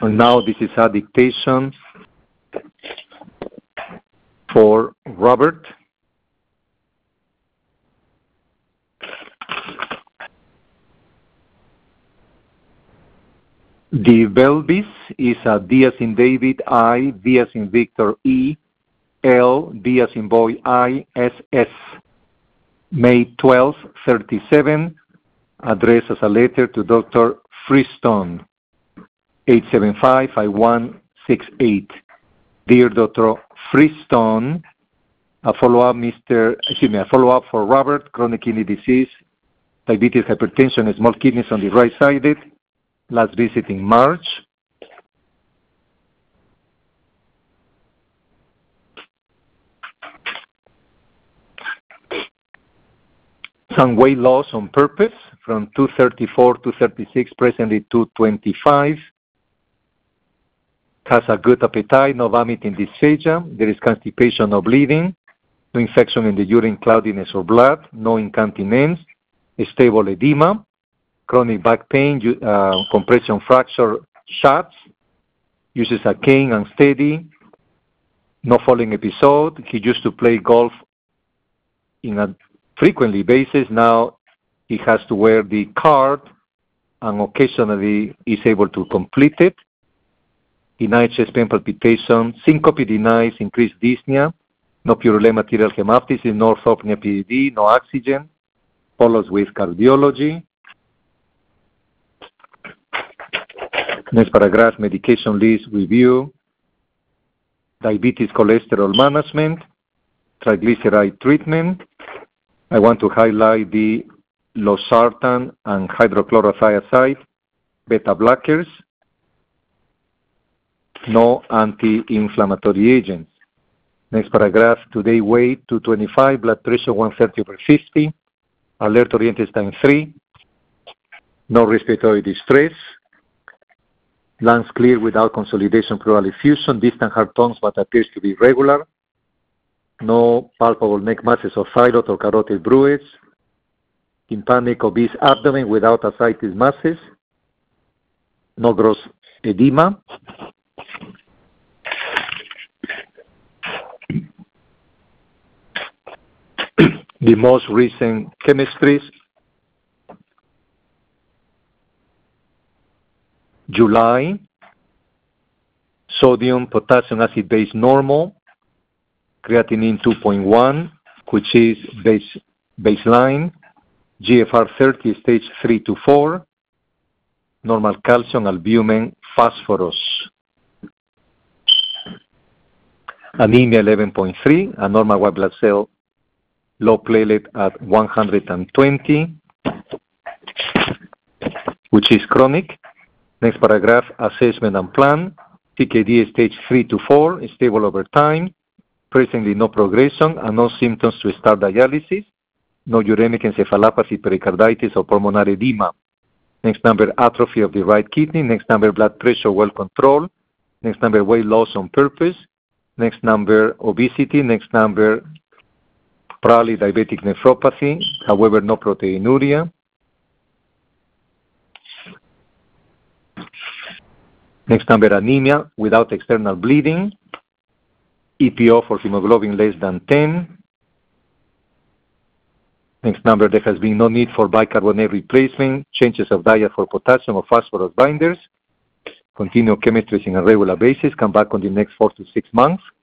Now this is a dictation for Robert. The Belvis is a D as in David, I, V as in Victor, E, L, B as in boy, I, S, S. May 12, 37, addressed as a letter to Dr. Freestone, 875-5168. Dear Dr. Freestone, a follow-up for Robert, chronic kidney disease, diabetes, hypertension, small kidneys on the right-sided. Last visit in March. Some weight loss on purpose from 234 to 36, presently 225. Has a good appetite, no vomiting, dysphagia. There is constipation or bleeding. No infection in the urine, cloudiness or blood. No incontinence. Stable edema. Chronic back pain, compression fracture shots, uses a cane, unsteady, no falling episode. He used to play golf in a frequently basis. Now he has to wear the card and occasionally is able to complete it. Denied chest pain palpitation, syncope denies, increased dyspnea, no purulent material hemoptysis, no orthopnea PED, no oxygen, follows with cardiology. Next paragraph, medication list review, diabetes cholesterol management, triglyceride treatment. I want to highlight the losartan and hydrochlorothiazide beta blockers, no anti-inflammatory agents. Next paragraph, today weight 225, blood pressure 130/50, alert-oriented time 3, no respiratory distress, lungs clear without consolidation, pleural effusion, distant hard tones but appears to be regular, no palpable neck masses of thyroid or carotid bruits, tympanic obese abdomen without ascites masses, no gross edema. The most recent chemistries, July, sodium, potassium, acid base normal, creatinine 2.1, which is baseline, GFR 30, stage 3 to 4, normal calcium, albumin, phosphorus. Anemia 11.3, a normal white blood cell, low platelet at 120, which is chronic. Next paragraph, assessment and plan. CKD stage 3 to 4, stable over time. Presently no progression and no symptoms to start dialysis. No uremic encephalopathy, pericarditis, or pulmonary edema. Next number, atrophy of the right kidney. Next number, blood pressure well controlled. Next number, weight loss on purpose. Next number, obesity. Next number, probably diabetic nephropathy, however, no proteinuria. Next number, anemia without external bleeding. EPO for hemoglobin less than 10. Next number, there has been no need for bicarbonate replacement, changes of diet for potassium or phosphorus binders. Continue chemistries on a regular basis. Come back on the next 4 to 6 months.